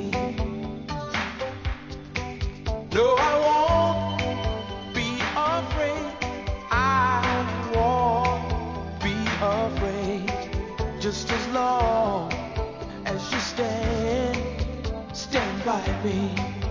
No, I won't be afraid. I won't be afraid. Just as long as you stand by me.